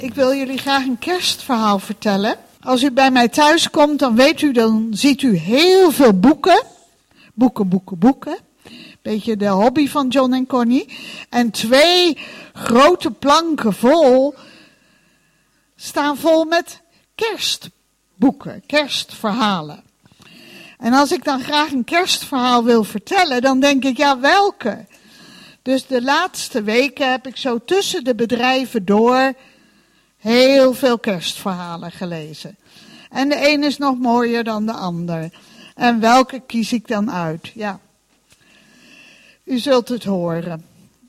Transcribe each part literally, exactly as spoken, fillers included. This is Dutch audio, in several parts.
Ik wil jullie graag een kerstverhaal vertellen. Als u bij mij thuis komt, dan weet u, dan ziet u heel veel boeken. Boeken, boeken, boeken. Beetje de hobby van John en Connie. En twee grote planken vol staan vol met kerstboeken, kerstverhalen. En als ik dan graag een kerstverhaal wil vertellen, dan denk ik, ja, welke? Dus de laatste weken heb ik zo tussen de bedrijven door heel veel kerstverhalen gelezen. En de een is nog mooier dan de ander. En welke kies ik dan uit? Ja, u zult het horen.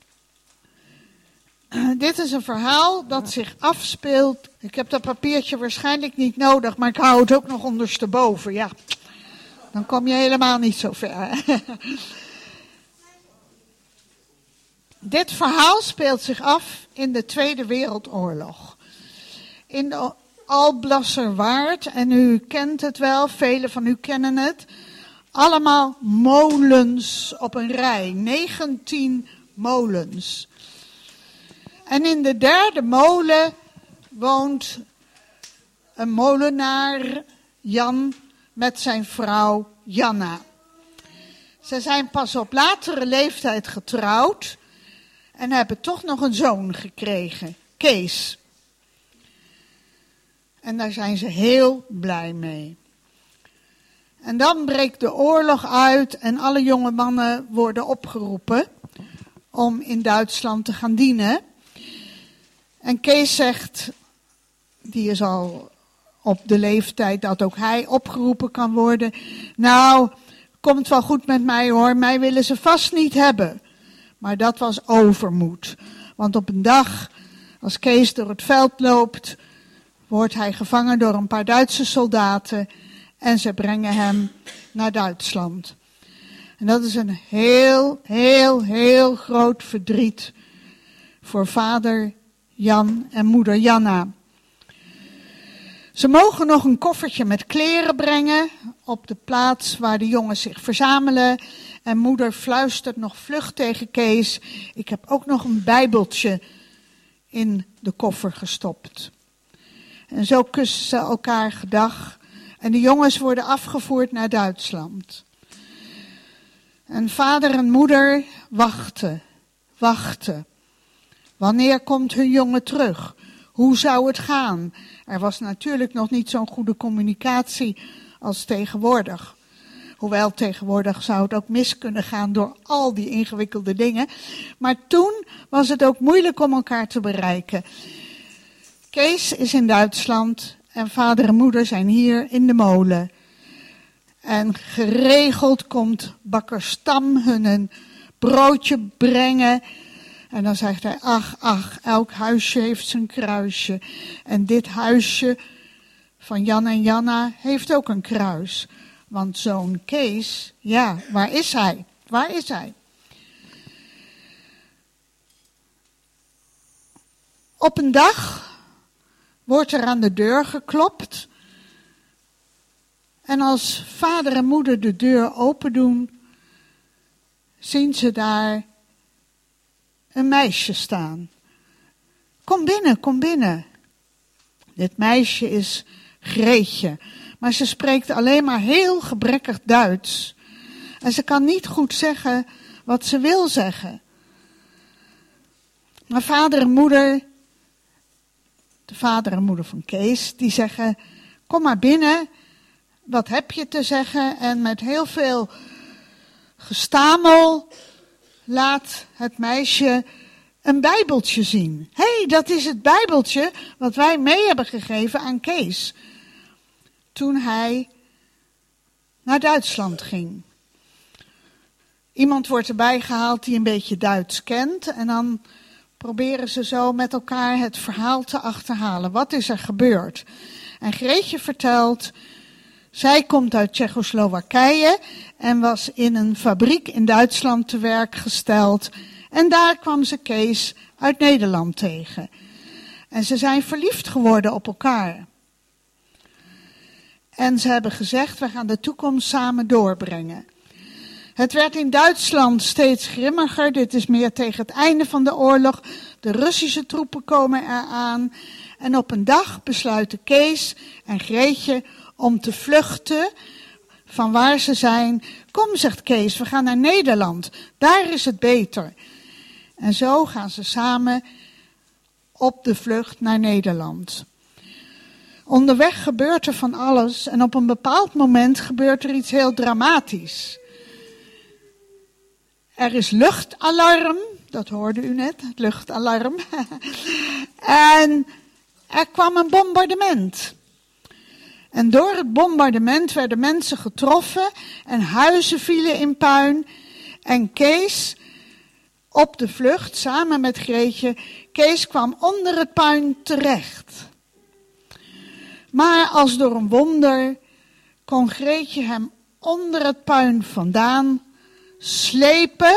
Dit is een verhaal dat zich afspeelt. Ik heb dat papiertje waarschijnlijk niet nodig, maar ik hou het ook nog ondersteboven. Ja, dan kom je helemaal niet zo ver. Dit verhaal speelt zich af in de Tweede Wereldoorlog. In de Alblasserwaard, en u kent het wel, velen van u kennen het. Allemaal molens op een rij, negentien molens. En in de derde molen woont een molenaar, Jan, met zijn vrouw Janna. Ze zijn pas op latere leeftijd getrouwd en hebben toch nog een zoon gekregen, Kees. En daar zijn ze heel blij mee. En dan breekt de oorlog uit en alle jonge mannen worden opgeroepen om in Duitsland te gaan dienen. En Kees zegt, die is al op de leeftijd dat ook hij opgeroepen kan worden. Nou, komt wel goed met mij hoor, mij willen ze vast niet hebben. Maar dat was overmoed. Want op een dag, als Kees door het veld loopt, wordt hij gevangen door een paar Duitse soldaten en ze brengen hem naar Duitsland. En dat is een heel, heel, heel groot verdriet voor vader Jan en moeder Janna. Ze mogen nog een koffertje met kleren brengen op de plaats waar de jongens zich verzamelen. En moeder fluistert nog vlug tegen Kees, ik heb ook nog een bijbeltje in de koffer gestopt. En zo kussen ze elkaar gedag. En de jongens worden afgevoerd naar Duitsland. En vader en moeder wachten, wachten. Wanneer komt hun jongen terug? Hoe zou het gaan? Er was natuurlijk nog niet zo'n goede communicatie als tegenwoordig. Hoewel tegenwoordig zou het ook mis kunnen gaan door al die ingewikkelde dingen. Maar toen was het ook moeilijk om elkaar te bereiken. Kees is in Duitsland en vader en moeder zijn hier in de molen. En geregeld komt bakker Stam hun een broodje brengen. En dan zegt hij, ach, ach, elk huisje heeft zijn kruisje. En dit huisje van Jan en Janna heeft ook een kruis. Want zoon Kees, ja, waar is hij? Waar is hij? Op een dag wordt er aan de deur geklopt. En als vader en moeder de deur open doen, zien ze daar een meisje staan. Kom binnen, kom binnen. Dit meisje is Greetje, maar ze spreekt alleen maar heel gebrekkig Duits. En ze kan niet goed zeggen wat ze wil zeggen. Maar vader en moeder, de vader en moeder van Kees, die zeggen, kom maar binnen, wat heb je te zeggen? En met heel veel gestamel laat het meisje een bijbeltje zien. Hé, hey, dat is het bijbeltje wat wij mee hebben gegeven aan Kees toen hij naar Duitsland ging. Iemand wordt erbij gehaald die een beetje Duits kent en dan proberen ze zo met elkaar het verhaal te achterhalen. Wat is er gebeurd? En Greetje vertelt, zij komt uit Tsjechoslowakije en was in een fabriek in Duitsland te werk gesteld. En daar kwam ze Kees uit Nederland tegen. En ze zijn verliefd geworden op elkaar. En ze hebben gezegd, we gaan de toekomst samen doorbrengen. Het werd in Duitsland steeds grimmiger. Dit is meer tegen het einde van de oorlog. De Russische troepen komen eraan. En op een dag besluiten Kees en Greetje om te vluchten van waar ze zijn. Kom, zegt Kees, we gaan naar Nederland. Daar is het beter. En zo gaan ze samen op de vlucht naar Nederland. Onderweg gebeurt er van alles en op een bepaald moment gebeurt er iets heel dramatisch. Er is luchtalarm, dat hoorde u net, het luchtalarm. En er kwam een bombardement. En door het bombardement werden mensen getroffen en huizen vielen in puin. En Kees op de vlucht, samen met Greetje, Kees kwam onder het puin terecht. Maar als door een wonder kon Greetje hem onder het puin vandaan slepen.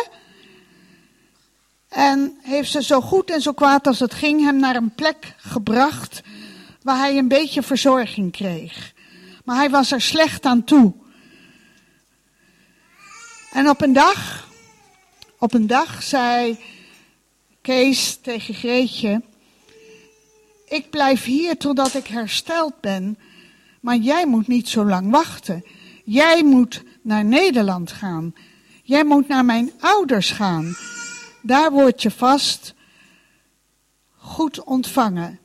En heeft ze zo goed en zo kwaad als het ging hem naar een plek gebracht waar hij een beetje verzorging kreeg. Maar hij was er slecht aan toe. En op een dag, op een dag zei Kees tegen Greetje: ik blijf hier totdat ik hersteld ben, maar jij moet niet zo lang wachten. Jij moet naar Nederland gaan. Jij moet naar mijn ouders gaan. Daar word je vast goed ontvangen.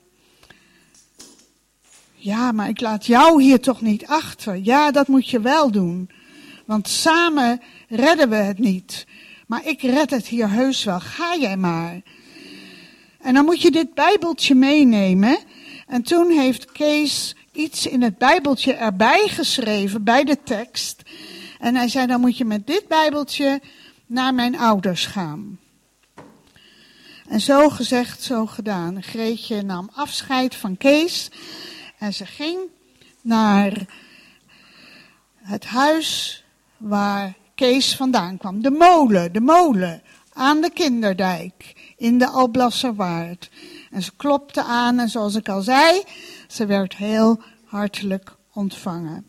Ja, maar ik laat jou hier toch niet achter. Ja, dat moet je wel doen. Want samen redden we het niet. Maar ik red het hier heus wel. Ga jij maar. En dan moet je dit bijbeltje meenemen. En toen heeft Kees iets in het bijbeltje erbij geschreven, bij de tekst. En hij zei, dan moet je met dit bijbeltje naar mijn ouders gaan. En zo gezegd, zo gedaan. Greetje nam afscheid van Kees. En ze ging naar het huis waar Kees vandaan kwam. De molen, de molen aan de Kinderdijk in de Alblasserwaard. En ze klopte aan en zoals ik al zei, ze werd heel hartelijk ontvangen.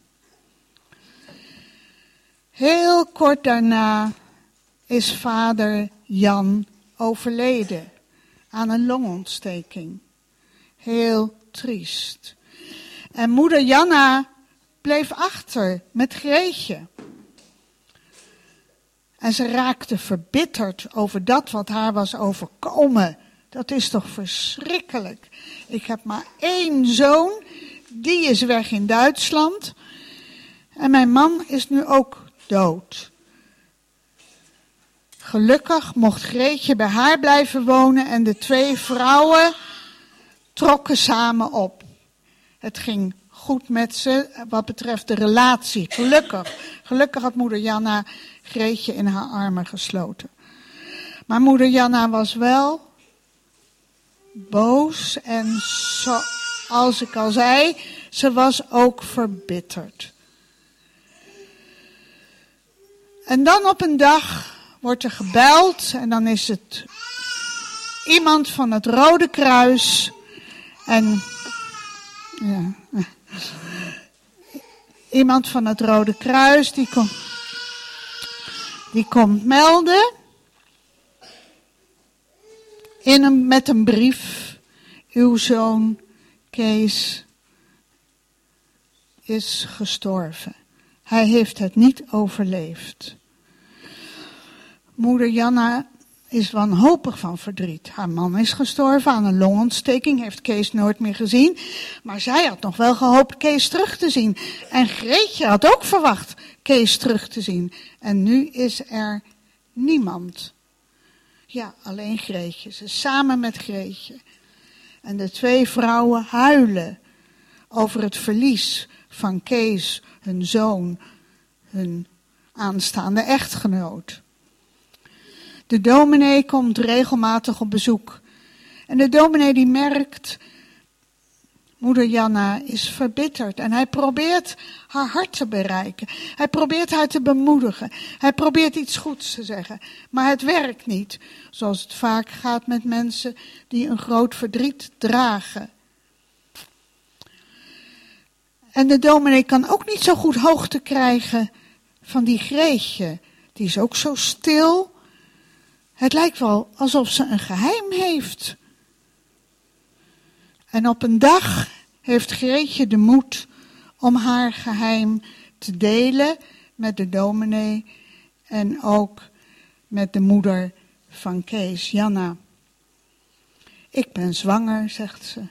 Heel kort daarna is vader Jan overleden aan een longontsteking. Heel triest. En moeder Janna bleef achter met Greetje. En ze raakte verbitterd over dat wat haar was overkomen. Dat is toch verschrikkelijk. Ik heb maar één zoon, die is weg in Duitsland. En mijn man is nu ook dood. Gelukkig mocht Greetje bij haar blijven wonen en de twee vrouwen trokken samen op. Het ging goed met ze wat betreft de relatie. Gelukkig. Gelukkig had moeder Janna Greetje in haar armen gesloten. Maar moeder Janna was wel boos en zoals ik al zei, ze was ook verbitterd. En dan op een dag wordt er gebeld en dan is het iemand van het Rode Kruis en ja, iemand van het Rode Kruis die komt, die komt melden in een, met een brief: uw zoon Kees is gestorven. Hij heeft het niet overleefd. Moeder Janna is wanhopig van verdriet. Haar man is gestorven aan een longontsteking, heeft Kees nooit meer gezien. Maar zij had nog wel gehoopt Kees terug te zien. En Greetje had ook verwacht Kees terug te zien. En nu is er niemand. Ja, alleen Greetje. Ze samen met Greetje. En de twee vrouwen huilen over het verlies van Kees, hun zoon, hun aanstaande echtgenoot. De dominee komt regelmatig op bezoek. En de dominee die merkt, moeder Janna is verbitterd. En hij probeert haar hart te bereiken. Hij probeert haar te bemoedigen. Hij probeert iets goeds te zeggen. Maar het werkt niet. Zoals het vaak gaat met mensen die een groot verdriet dragen. En de dominee kan ook niet zo goed hoogte krijgen van die Greetje. Die is ook zo stil. Het lijkt wel alsof ze een geheim heeft. En op een dag heeft Greetje de moed om haar geheim te delen met de dominee en ook met de moeder van Kees, Janna. Ik ben zwanger, zegt ze.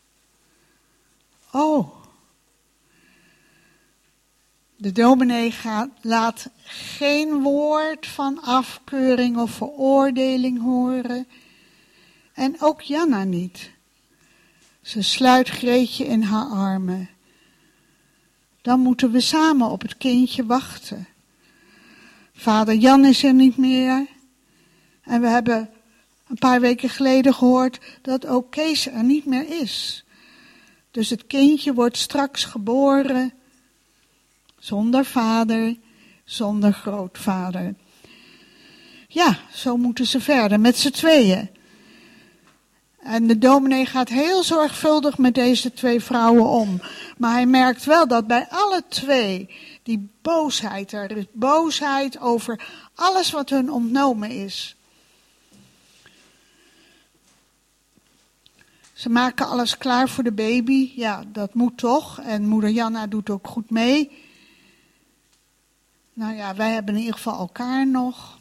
Oh. De dominee gaat, laat geen woord van afkeuring of veroordeling horen. En ook Janna niet. Ze sluit Greetje in haar armen. Dan moeten we samen op het kindje wachten. Vader Jan is er niet meer. En we hebben een paar weken geleden gehoord dat ook Kees er niet meer is. Dus het kindje wordt straks geboren zonder vader, zonder grootvader. Ja, zo moeten ze verder met z'n tweeën. En de dominee gaat heel zorgvuldig met deze twee vrouwen om. Maar hij merkt wel dat bij alle twee die boosheid, er is boosheid over alles wat hun ontnomen is. Ze maken alles klaar voor de baby. Ja, dat moet toch. En moeder Janna doet ook goed mee. Nou ja, wij hebben in ieder geval elkaar nog.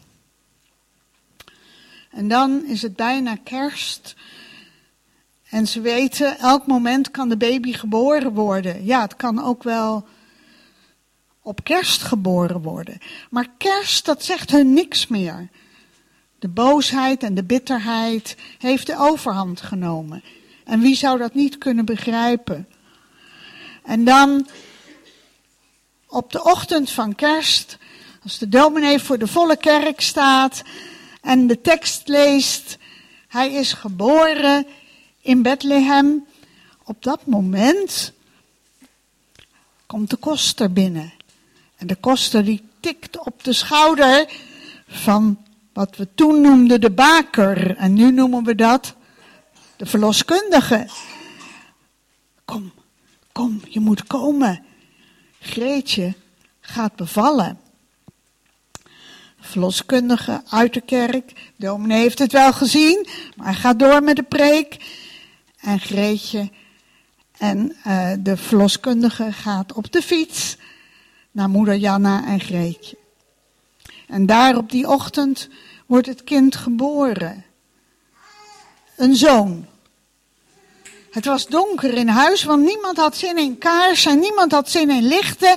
En dan is het bijna kerst. En ze weten, elk moment kan de baby geboren worden. Ja, het kan ook wel op kerst geboren worden. Maar kerst, dat zegt hun niks meer. De boosheid en de bitterheid heeft de overhand genomen. En wie zou dat niet kunnen begrijpen? En dan, op de ochtend van kerst, als de dominee voor de volle kerk staat en de tekst leest, hij is geboren in Bethlehem. Op dat moment komt de koster binnen. En de koster die tikt op de schouder van wat we toen noemden de baker. En nu noemen we dat de verloskundige. Kom, kom, je moet komen. Greetje gaat bevallen. De verloskundige uit de kerk. De dominee heeft het wel gezien, maar hij gaat door met de preek. En Greetje en uh, de verloskundige gaat op de fiets naar moeder Janna en Greetje. En daar op die ochtend wordt het kind geboren. Een zoon. Het was donker in huis, want niemand had zin in kaars en niemand had zin in lichten.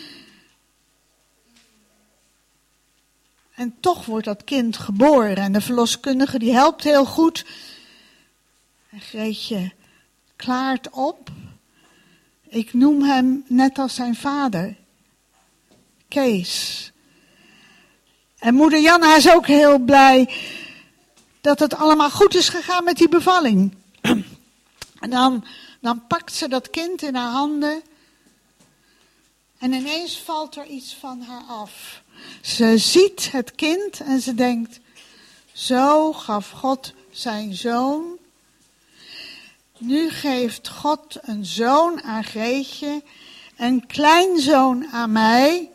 En toch wordt dat kind geboren. En de verloskundige die helpt heel goed. En Greetje klaart op. Ik noem hem net als zijn vader. Kees. En moeder Janna is ook heel blij dat het allemaal goed is gegaan met die bevalling. En dan, dan pakt ze dat kind in haar handen. En ineens valt er iets van haar af. Ze ziet het kind en ze denkt, zo gaf God zijn zoon. Nu geeft God een zoon aan Greetje, een kleinzoon aan mij.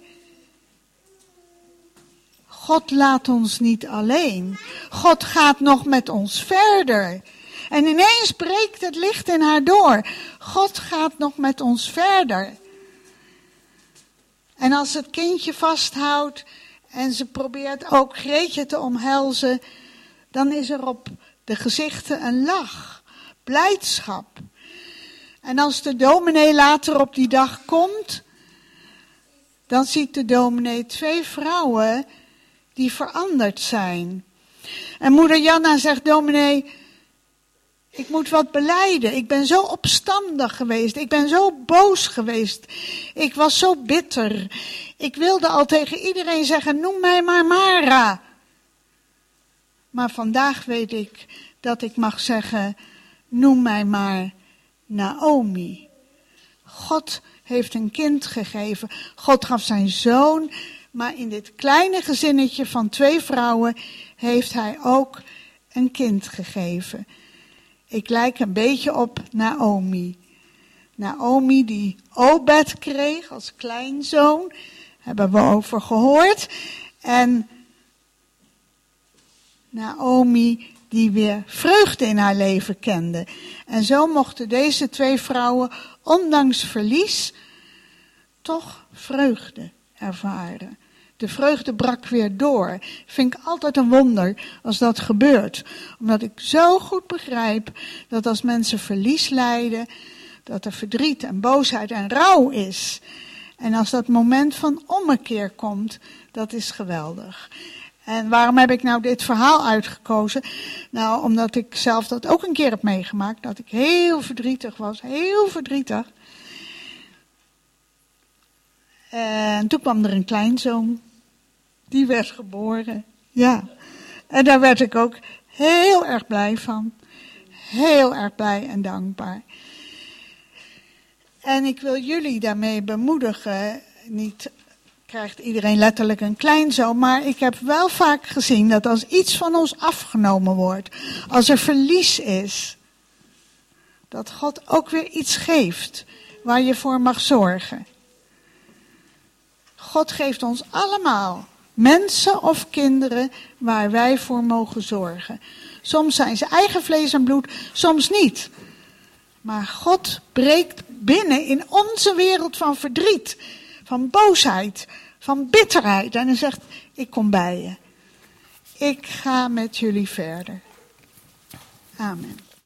God laat ons niet alleen. God gaat nog met ons verder. En ineens breekt het licht in haar door. God gaat nog met ons verder. En als het kindje vasthoudt en ze probeert ook Greetje te omhelzen, dan is er op de gezichten een lach, blijdschap. En als de dominee later op die dag komt, dan ziet de dominee twee vrouwen die veranderd zijn. En moeder Janna zegt, dominee, ik moet wat belijden. Ik ben zo opstandig geweest. Ik ben zo boos geweest. Ik was zo bitter. Ik wilde al tegen iedereen zeggen, noem mij maar Mara. Maar vandaag weet ik dat ik mag zeggen, noem mij maar Naomi. God heeft een kind gegeven. God gaf zijn zoon. Maar in dit kleine gezinnetje van twee vrouwen heeft hij ook een kind gegeven. Ik lijk een beetje op Naomi. Naomi die Obed kreeg als kleinzoon. Hebben we over gehoord. En Naomi die weer vreugde in haar leven kende. En zo mochten deze twee vrouwen, ondanks verlies, toch vreugde ervaren. De vreugde brak weer door. Vind ik altijd een wonder als dat gebeurt. Omdat ik zo goed begrijp dat als mensen verlies lijden, dat er verdriet en boosheid en rouw is. En als dat moment van ommekeer komt, dat is geweldig. En waarom heb ik nou dit verhaal uitgekozen? Nou, omdat ik zelf dat ook een keer heb meegemaakt. Dat ik heel verdrietig was, heel verdrietig. En toen kwam er een kleinzoon. Die werd geboren. Ja. En daar werd ik ook heel erg blij van. Heel erg blij en dankbaar. En ik wil jullie daarmee bemoedigen. Niet krijgt iedereen letterlijk een kleinzoon. Maar ik heb wel vaak gezien dat als iets van ons afgenomen wordt. Als er verlies is. Dat God ook weer iets geeft. Waar je voor mag zorgen. God geeft ons allemaal. Mensen of kinderen waar wij voor mogen zorgen. Soms zijn ze eigen vlees en bloed, soms niet. Maar God breekt binnen in onze wereld van verdriet, van boosheid, van bitterheid. En hij zegt, ik kom bij je. Ik ga met jullie verder. Amen.